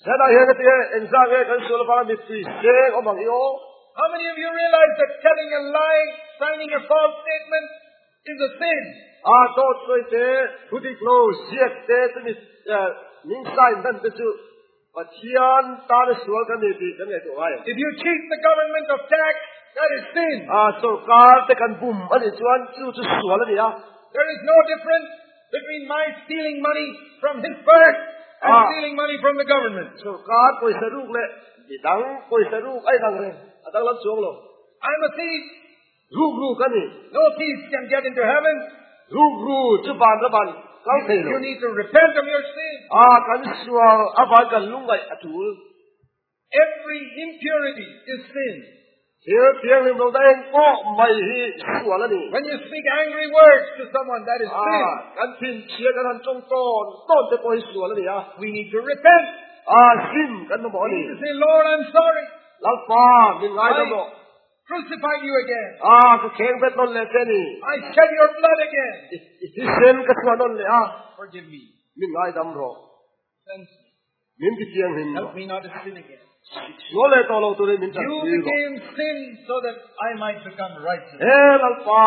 Sa da hian te en sa ge kan sul pa mi ti se o mang yo. How many of you realize that telling a lie, signing a false statement is a sin? A to soi te puti klo siat te te mi ning sai dan te chu pathian ta le sul kan ni ti kan ngai to ai. If you cheat the government of tax, that is sin. A sarkar te kan bum ani chuan chu chu sual ani a. There is no difference between my stealing money from his purse and Ah. stealing money from the government. Sarkar koi saruk le di dang koi saruk ai dang re adang lam chuang lo. I'm a thief. Ru ru kan ni No thief can get into heaven. ru ru chu ban ra ban kau thei lo. You need to repent of your sin. A kan sual aban kan lungai atul. Every impurity is sin. Here piang lim lo dang ko mai hi sual ani. When you speak angry words to someone, that is sin. Ah, kan tin chia kan han chong ton ton te koi sual ani a. We need to repent. Ah, sin kan mo We ni. need to say, Lord, I'm sorry. Lau pa min ngai I da mo. crucified you again. Ah, ko keng bet non le te ni. I shed your blood again. Isi sen ka chuan non le a. Forgive me. Min ngai dam ro. Cleanse me. Min ki chiang him Help ro. me not to sin again. So le to lo tu re min ta You ti ro. became sin so that I might become righteous. Eh lau pa.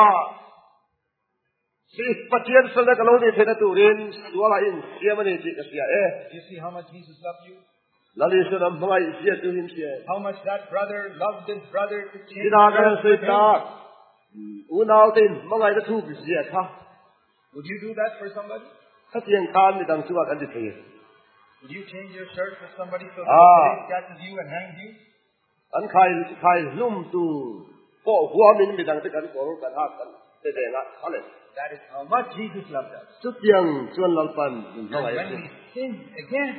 Si patien sa le ka lo ni the na tu rin. Sual a in sia ma ni ti ka sia eh. You see how much Jesus loved you? Lali sa nam mai sia tu him sia. How much that brother loved his brother to change Sina ka lives sa with him? ta. U nao tin mangai da thu bi sia tha. Would you do that for somebody? Ka tiang kan ni dang chuak an di thei. Would you change your shirt for somebody so that Ah. the police catches you and hangs you? An khai khai lum tu po hua min mi dang te kan ko kan ha kan te de nga ale. That is how much Jesus loved us. Chu tiang chuan lal pan min And mangai. when we sin again,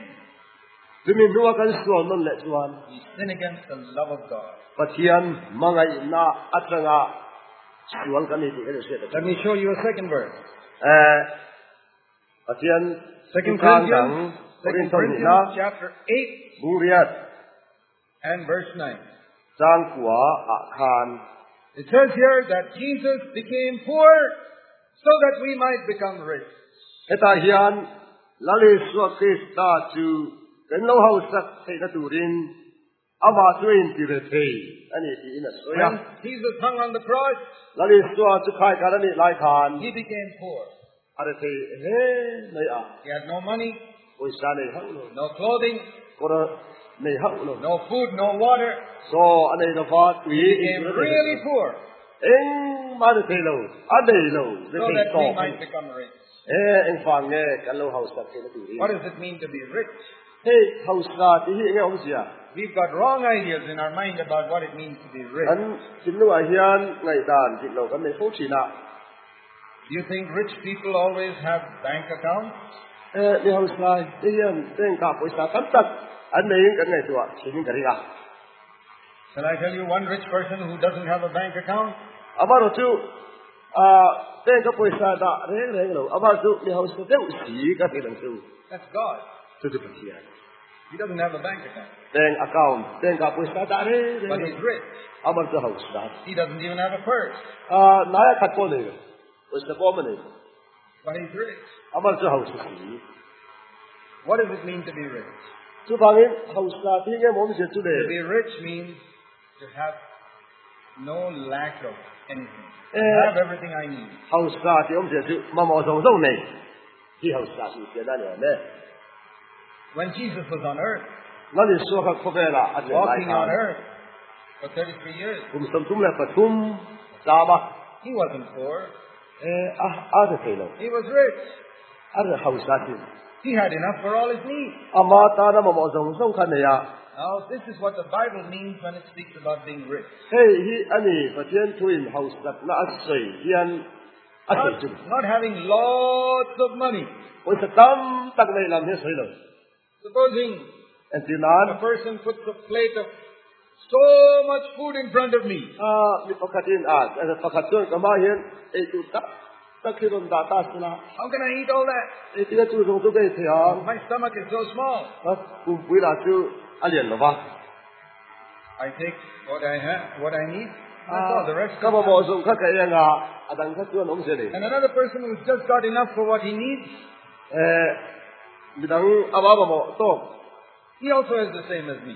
Tu min nuwa kan sual non le chuan. we sin against the love of God. Pathian mangai na atranga sual kan ni ti kan se Let me show you a second verse. eh Pathian Second kang Corinthians, dang Second Korinthon ni na Corinthians chapter eight buriat and verse nine. sang kwa a khan It says here that Jesus became poor so that we might become rich. eta hian lali suwa krista chu kan lo hau sak thei na turin ama tuin ti re thei ani ti ina soya When Jesus hung on the cross, lali suwa chu khai ka ni lai khan he became poor. are thei he nei a He had no money, oi sa nei hau lo no clothing, ko nei hau lo no food, no water. so anei da fa tui He became really poor eng ma de thei lo anei lo de so thei that to we might become rich. eh eng fang nge kan lo hau sak thei na turin What does it mean to be rich? hey hau sa ti hi nge om sia We've got wrong ideas in our mind about what it means to be rich. an sin lu a hian ngai dan ti lo kan nei fo chi na Do you think rich people always have bank accounts? eh ni hau sa ti hian teng ka poi sa tam tak an nei kan ngai tua chin ka ri ga Shall I tell you one rich person who doesn't have a bank account? amaro chu a teng ka poi sa da re re lo aba chu ni hau sa deu si ka ti dang chu That's God. chu tu pa hian He doesn't have a bank account, teng account teng ka poi sa da re but re he's rich. amar chu hau sa He doesn't even have a purse, a na ya khat ko nei poi sa ko ma nei but he's rich. amar chu hau sa si What does it mean to be rich? chu bangin hau sa ti nge mo mi se chu To le be rich means to have no lack of anything. To Eh. have everything I need. hau sa ti om se chu ma mo song song nei hi hau sa ti se da ne ne When Jesus was on earth, na ni so ka ko ve la a lai walking on ka earth for thirty-three years, kum sam tum le pathum sa ma he wasn't poor. eh a a de pe lo He was rich. a de hau sa ti He had enough for all his needs. ama ta na ma mo song song kan ne ya Now, this is what the Bible means when it speaks about being rich. hey hi ani pathian thuin hau sa na a sei hian a sei Not, chu not having lots of money. oi sa tam tak nei lam he sei lo Supposing en ti nan a person puts a plate of so much food in front of me. a mi pakatin a a pakatun ka ma hian e tu ta ta khiron da ta sna How can I eat all that? e ti tu rong tu be thia My stomach is so small. ha kum pui la chu a lian lo ba I take what I have, what I need. That's all. The rest ka is ma mo not. song kha ka ya nga adang kha chuan om se ni And another person who's just got enough for what he needs, eh bidang aba ba mo to He also has the same as me.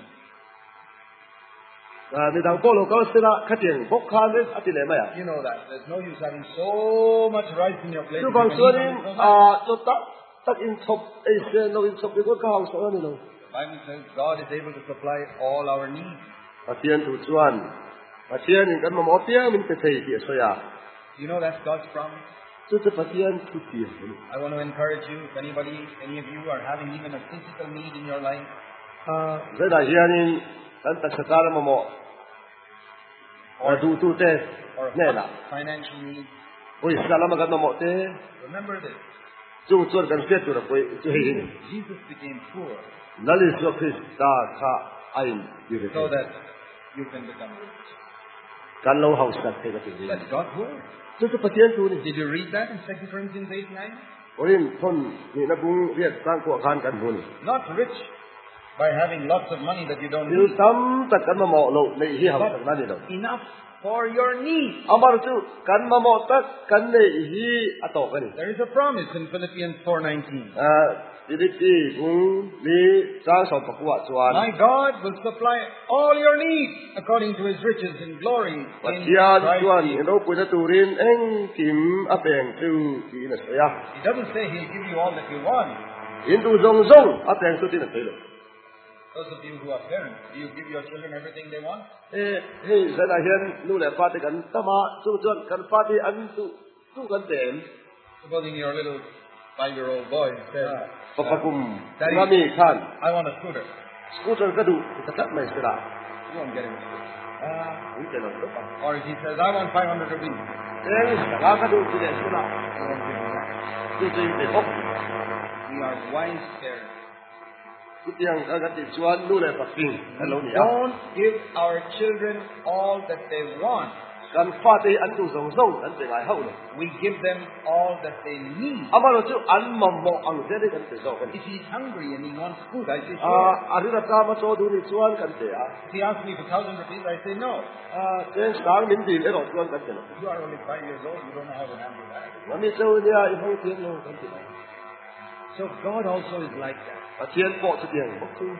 啊，你當保羅講先啦，佢定福看咧，一啲嚟咩啊？ You know that. There's no use having so much rice in your plate. 就 if 講 you 說 can 呢 eat only so much. 啊，就得得應出誒先，攞應出嘅嗰個後手你咯。 The Bible says God is able to supply all our needs. 啊，天主轉，啊天你跟我冇天，你哋睇啲衰啊， You know that's God's promise. 就是把天出天。 I want to encourage you, if anybody, any of you are having even a physical need in your life, 啊，所以大天你等特實際啦冇冇，啊都都得 or a 咩啦？ financial need, 我意思啦嘛，跟我冇得， remember this. 就做跟寫做啦，會最緊。 Jesus became poor 那你說佢大卡愛有嘅， so that you can become rich. 跟老後實嘅嗰啲。 That's God's word. 就是把天主呢。 Did you read that in Second Corinthians eight nine? 我哋คนนี่นะบุ้งเรียกสร้างตัวอาคารกันหุ่น Not rich by having lots of money that you don't คือ need, ซ้ำแต่กันมาเหมาะโลในที่เขาทำนั่นนี่เรา enough for your needs. เอามาดูกันมาเหมาะตักกันในที่อัตโตกันนี่ There is a promise in Philippians four nineteen. อ่าทีนี้ที่บุ้งนี่สร้างสองประกวดส่วน My God will supply all your needs according to His riches in glory วัด in ยา Christ ส่วน Jesus. เราปุณตูรินเอ็งกิมอเปงตูที่นั่นเสีย He doesn't say He'll give you all that you want. อินดูซงซงอเปงตูที่นั่นเสีย Those of you who are parents, do you give your children everything they want? เอ้เฮ้ยสนาเห็นนู่นแหละฟาดกันตมาสู้จนกันฟาดอันสู้สู้กันเต็ม Supposing your little five-year-old boy says, ปะปะกุม Daddy, นามีขัน I want a scooter. สกูตเตอร์ก็ดูจะตัดไม่เสีย You won't get him a scooter. อ่านี่จะลองดูป่ะ Or if he says, I want five hundred rupees, เอ้ยสาก็ดูที่เด็กเสีย you won't give him that. ดูที่เด็กพบ We are wise parents. ทุกอย่างก็ติดชวนดูแลปักกิ่งฮัลโหลเนี่ย Don't give our children all that they want. กันฟาดอันดูส่งส่งอันเป็นไงเฮาเนี่ย We give them all that they need. อามาเราจะอันมั่มมั่อันเสียได้กันเสียสองกัน If he's hungry and he wants food, I say, อ่า sure. อาริรัตามาโจดูนี่ชวนกันเสีย If he asks me for thousand rupees, I say, no. อ่าเจ้าสางมินดีเอรอชวนกันเสีย You are only five years old. You don't know how to handle that. วันนี้เจ้าเนี่ยอีห้องเทียนลงกันเสีย So God also is like that. อาเทียนโปะเสียงบอกคือ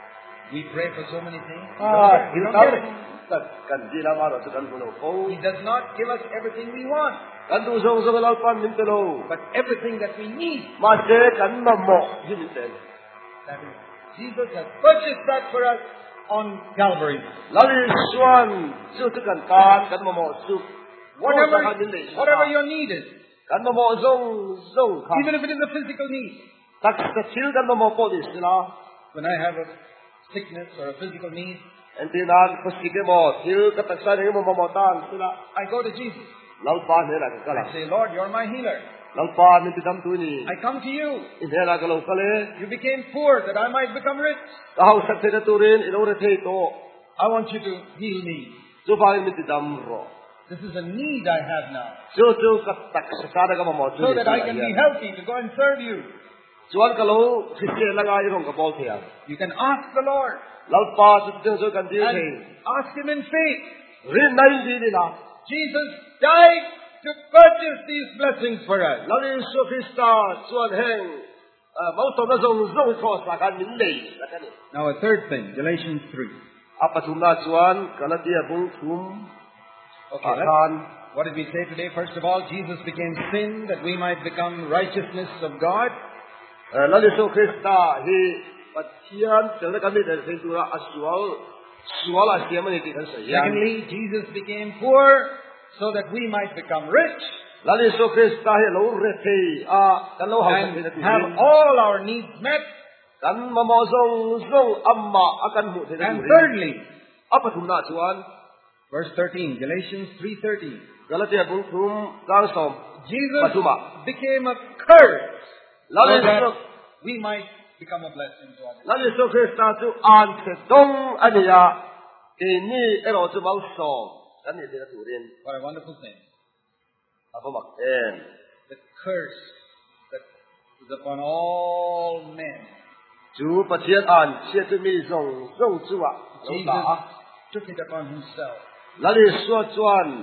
We pray for so many things. อ่า We อี don't ตั้ง get it. กันดีละมาเราจะกันบุญโอ้ He does not give us everything we want, กันดูส่งส่งเราปันมินเตโล but everything that we need. มาเจอกันมั่มมั่ยิ่งเต็ม That is, Jesus has purchased that for us on Calvary. เราเลยชวนสู้ทุกกันการกันมั่มมั่สู้ Whatever, whatever your need is, กันมั่มมั่ส่งส่งครับ even if it is a physical need. ตักสะชิลกันมั่มมั่ปอดิสนะ When I have a sickness or a physical need, อันที่นั้นก็สิ่งที่มั่ชิลกับตักสะนี่มั่มมั่ตั้งสิละ I go to Jesus. เราปานเนี่ยนะกันละ I say, Lord, you're my healer. เราปานนี่ที่ทำตัวนี้ I come to you. อินเดียนะก็เราก็เลย You became poor that I might become rich. เราสักเทตัวเรียนอินโอเรเทโต I want you to heal me. จูบายมิติดำรอ This is a need I have now, จูจูกับตักสะนี่ก็มั่ม so that I can be healthy to go and serve you. ชวนกันเราคิดเรื่องอะไรของกับบอลเทีย You can ask the Lord เราปาจุดเดียวกันเดียวเอง and ask Him in faith. เรียนในดีนี่นะ Jesus died to purchase these blessings for us. เราเรียนสุขิสตาชวนแห่งเอ่อมาตัวมาส่งส่งข้อสักการมินเลยแล้วกันนี่ Now a third thing, Galatians three. อาปทุมนาชวนกาลาเดียบุ้งทุม Okay, อา let's- คาร what did we say today? First of all, Jesus became sin that we might become righteousness of God. เอ่อเราเรียนสุขิสตาที่ปัจเจียนเจอกันไม่ได้เป็นตัวอาสวลสวลอาเซียมันที่กันเสีย Secondly, Jesus became poor so that we might become rich เราเรียนสุขิสตาให้เราเรียนที่อ่ากันเราหา and สิ่งที่ have all our needs met. กันมามาส่งส่งอัมมาอากันหมดที่นั่น And thirdly, อาปทุมนาชวน verse thirteen, Galatians three thirteen. กาลาเดียบุ้งทุมกลางสม Jesus Patuma. became a curse เรา so เรียน that we might become a blessing to others. เราเรียนสุขิสตาจูอ่านเสดงอันนี้อ่ะที่นี่เอเราจะมาสอนกันนี่ที่เราเรียน What a wonderful thing. อาพมักเอ็น The curse that is upon all men. จูปะเทียนอ่านเชื่อจะมีส่งส่งจูอ่ะเรา Jesus ตา took it upon himself. เราเรียนสวดจวน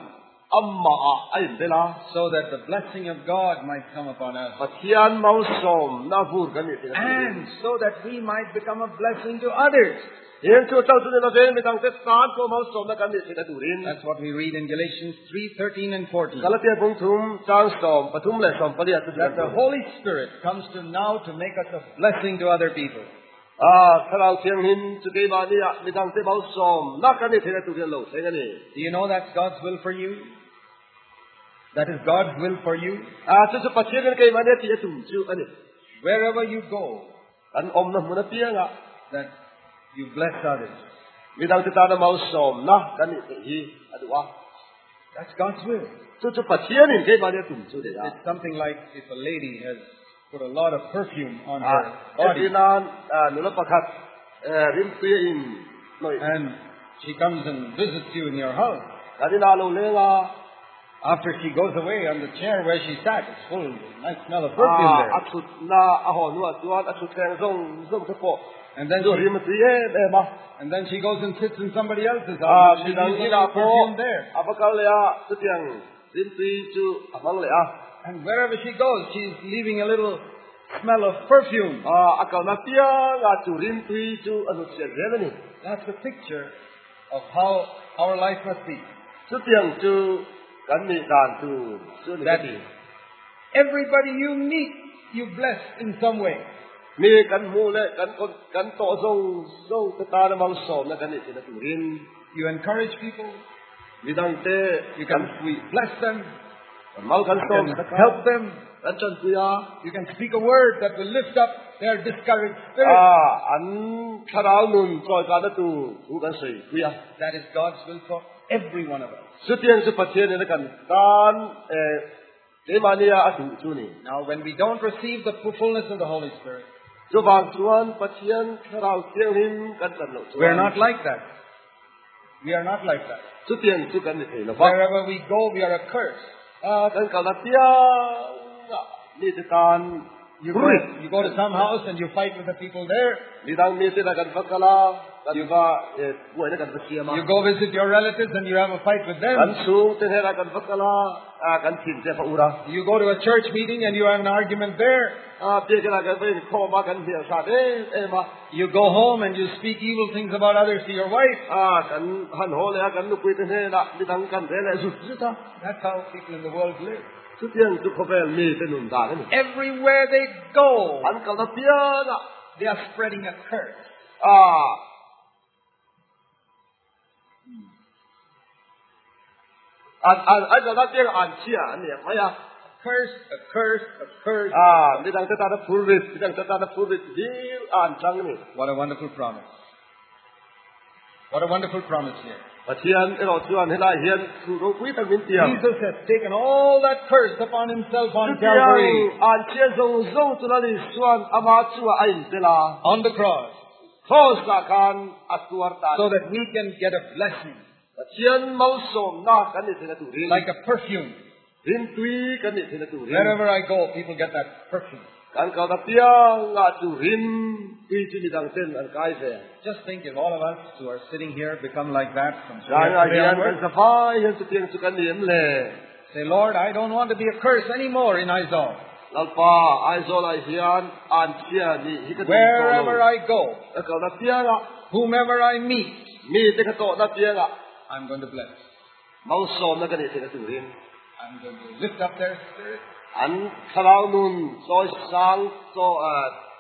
amma a ai de la so that the blessing of God might come upon us. Pathian mau som na vur kan ni te And so that we might become a blessing to others. Yen chu tau tu na ve me dang te tan ko mau som na kan ni te na turin That's what we read in Galatians three thirteen and fourteen. Galatia bung thum chang som pathum le som palia tu That the Holy Spirit comes to now to make us a blessing to other people. a tharau thiang hin chu ke ba ni a me dang te mau som na kan ni te na turin lo theng ani Do you know that's God's will for you? That is God's will for you. a chu chu pathian ke ma ne ti tu chu ani Wherever you go, an om na mun pia nga that you bless others. me dang te ta na mau som na kan ni te hi adu wa That's God's will. chu chu pathian in ke ba ne tu chu de ya It's something like if a lady has put a lot of perfume on a her body dinan nu la pakhat rim pi in noi and she comes and visits you in your house. kadina lo le nga After she goes away on the chair where she sat, it's full of nice smell of perfume a there. atut na a ho nu a tuan atut teng zong zong te po And then do she, rim pi e be ma and then she goes and sits in somebody else's a house. She mi dang leaves a ina little po perfume there. apakal le a tu tiang rim pi chu amang le a And wherever she goes, she's leaving a little smell of perfume. a akal na pia nga chu rim pi chu anu che re ni That's a picture of how our life must be. tu tiang chu kan ni dan tu chu ni That ti everybody you meet, you bless in some way. mi kan mu le kan kon kan to zong zong te ta na mang som na kan ni te na tu rin You encourage people. mi dang te You can we bless them. mau kan You som can help them. kan chan tu ya You can speak a word that will lift up their discouraged spirit. a an tharau nun troi ka na tu u kan sei tu ya That is God's will for every one of us. su tiang su pathian ne kan tan e te mania a tu chu ni Now, when we don't receive the fullness of the Holy Spirit, chu bang chuan pathian tharau tiang hin kan kan lo chuan we're not like that. We are not like that. su tiang chu kan ni thei lo ba Wherever we go, we are accursed. a kan ka la tia ni te tan You go, you go to some house and you fight with the people there. mi dang mi te na kan fakala kan ba e buai na kan pasia ma You go visit your relatives and you have a fight with kan them. su te na kan fakala a kan tin te fa ura You go to a church meeting and you have an argument there. a pe ka kan pe ko ma kan bia sa de e ma You go home and you speak evil things about others to your wife. a kan han ho le kan nu pui te ne na mi dang kan de le su su ta That's how people in the world live. su tiang su ko bel mi te nun da ni Everywhere they go, an ka la pia na they are spreading a curse. a an an an ka la tiang an chia ni ma ya Curse, a curse, a curse. a mi dang te ta da purvis mi dang te ta da purvis hi an chang ni What a wonderful promise. What a wonderful promise here. pathian ero chuan hela hian thu ro pui tak min tiang Jesus has taken all that curse upon himself on tiang Calvary, an che zong zong tu la li chuan ama chu a in te la on the cross, thos la kan atuar ta so that we can get a blessing, pathian mau som na kan ni te na tu rin like a perfume. rin tui kan ni te na tu rin Wherever I go, people get that perfume. kan ka da tiang nga tu rin tui chi ni dang ten an kai ve Just think if all of us who are sitting here become like that from jan a today hian kan onward. sa fai hian tu tiang chu kan ni em le Say, Lord, I don't want to be a curse anymore in Aizal. lalpa ai zo la hian an chia ni hi ka tu Wherever I go, ka da tiang a whomever I meet, mi te ka to da tiang a I'm going to bless. mau som na kan ni te na tu rin I'm going to lift up their spirit. an tharau nun so sang so a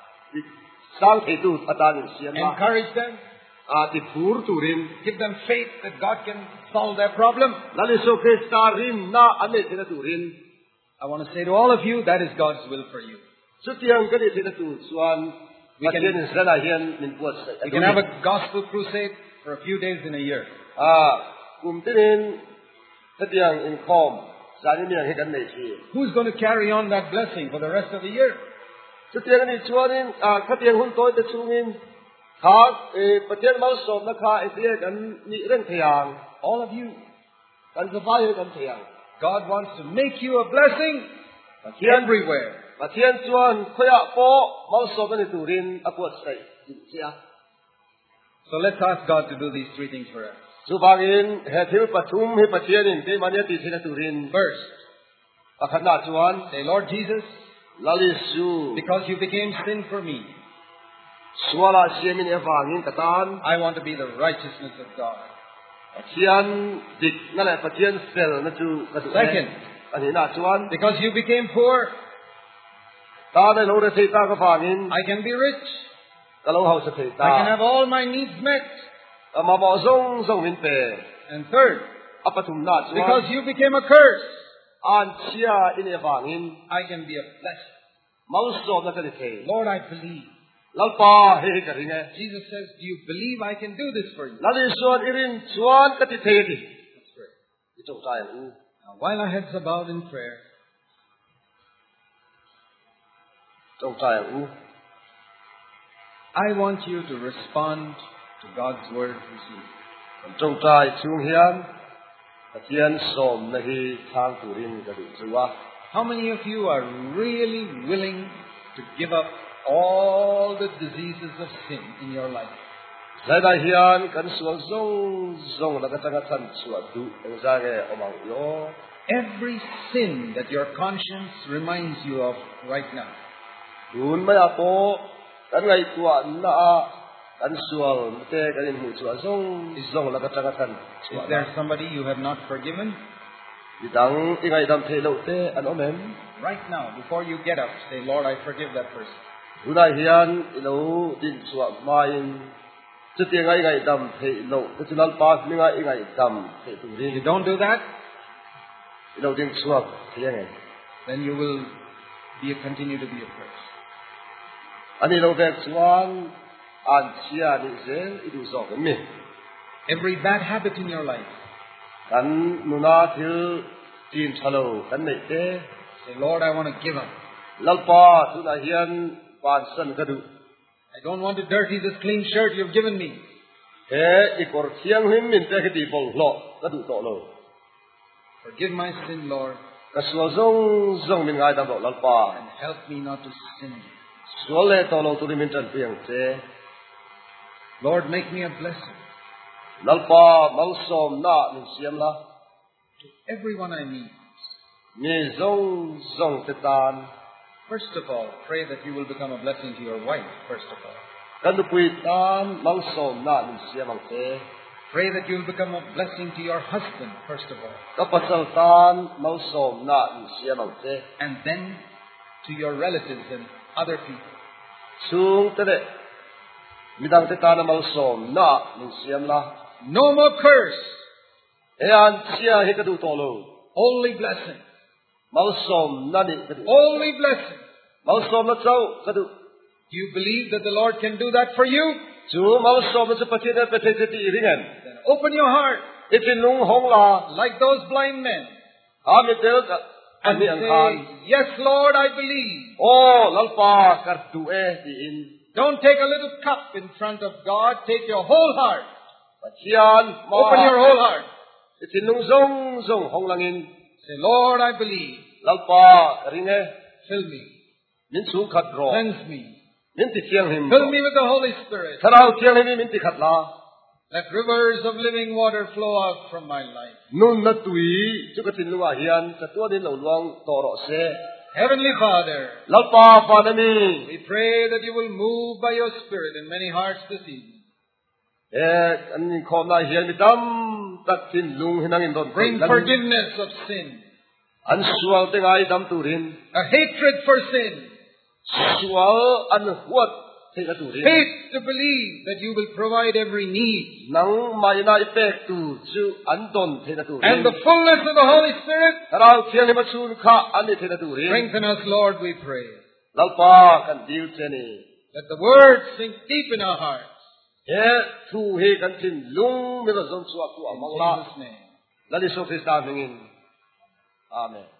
sang thei tu atan sian ma Encourage them. a ti phur tu rin Give them faith that God can solve their problem. lali so krista rin na ane te na tu rin I want to say to all of you, that is God's will for you. su tiang kan ni te na tu chuan We can- pathian sala hian min puat You can have a gospel crusade for a few days in a year. a kum tin ta tiang in khom sa ni miang he kan nei chi Who's going to carry on that blessing for the rest of the year? su tiang ni chuan in a kha tiang hun toy te chungin kha e pathian mau som na kha e te kan ni ren thiang All of you. kan sa bai kan thiang God wants to make you a blessing everywhere. pathian chuan khoya po mau som ni turin apuat sai sia So let's ask God to do these three things for us. Subangin hetil patum he patianin ke manya ti sina turin. First, Akhana chuan say, Lord Jesus, lalisu because you became sin for me, suala siamin evangin katan I want to be the righteousness of God. patian dik ngala patian sel na chu katu. Second, Ani na chuan because you became poor, ta de lo de thei ta ka fangin I can be rich. kalau hau sa thei I can ta. have all my needs met. Ma ba zong zong min pe. And third, Apatum na chuan because you became a curse, an chia in evangin I can be a blessing. mau so na ka thei. Lord, I believe. Lalpa he ka ringa. Jesus says, do you believe I can do this for you? Lalisuan irin chuan ka ti thei di. Let's pray. Ito tayo u. Now, while our heads are bowed in prayer, Ito tayo u. I want you to respond to God's word this evening. Ito tayo chung hiyan. Patian som na hi thang turin ka di chuwa. How many of you are really willing to give up all the diseases of sin in your life? Lai dai hiyan kan sual zong zong na ka tanga tan suwa du ang zange omang yo. Every sin that your conscience reminds you of right now. Dun may ako kan ngai tua na a kan sual te kan mu suwa zong zong na ka tanga tan Is suwa. there somebody you have not forgiven? Dang ingai dam thelo te an omem. Right now, before you get up, say, Lord, I forgive that person. Dunai hiyan ilo din suwa main. Siti ngai ngai dam thelo. Ketunal pas ni ngai ngai dam the If turin. you don't do that, Ilo din suwa thiyang. then you will be continue to be a curse. Ani lo vek chuan an chia ni zel idu zong mi. Every bad habit in your life, Kan nuna thil tin thalo kan nei te say, Lord, I want to give up. lalpa tu na hian pan san kadu. I don't want to dirty this clean shirt you've given me. He ikor thiang him min te ki bol lo kadu to lo. Forgive my sin, Lord, Ka sual zong zong min ngai dam lo lalpa. and help me not to sin. Sual le to lo tu ni min tan piang te. Lord, make me a blessing Lalpa mau som na min siam la. to everyone I meet. Ni zong zong te tan. First of all, pray that you will become a blessing to your wife, first of all. Kan du pui tan mau som na min siam ang te. Pray that you will become a blessing to your husband, first of all. Ka pasal tan mau som na min siam ang te. And then to your relatives and other people. Sung te de. Midang te tan mau som na min siam la. No more curse, E an sia he kadu to lo. only blessing. Mau som na ni kadu. Only blessing. Mau som na chau kadu. Do you believe that the Lord can do that for you? Chu mau som na pati na pati ti ringen. Then open your heart Itin nung hong la. like those blind men Ami tel ka. and Ani ang kan. say, yes, Lord, I believe. Oh, lalpa kartu eh di in. Don't take a little cup in front of God. Take your whole heart. Patian mo. Open your whole heart. Itin nung zong zong hong langin. Say, Lord, I believe. Lalpa ringe. Fill me. Min su khat ro. Cleanse me. Min ti tiang him. Fill me with the Holy Spirit. Sarau tiang him min ti khat la. Let rivers of living water flow out from my life. Nun na tui chu ka tin luwa hian sa tua din lo luang to ro se. Heavenly Father, Lalpa pa na mi. we pray that you will move by your Spirit in many hearts this evening. Eh an ko na hian mi dam tak tin lung hinangin don. Bring forgiveness of sin, An sual te ngai dam turin. a hatred for sin, Sual an huat te ka turin. faith to believe that you will provide every need, Nang mai na ipek tu chu an don te ka turin. and the fullness of the Holy Spirit. Sarau tiang him chun kha an ni te ka turin. Strengthen us, Lord, we pray. Lalpa kan dil che ni. Let the word sink deep in our hearts. Eh tu he kan tin lung mi la zon chu aku In amang la. Jesus' name. Lali so Krista ngin. Amen.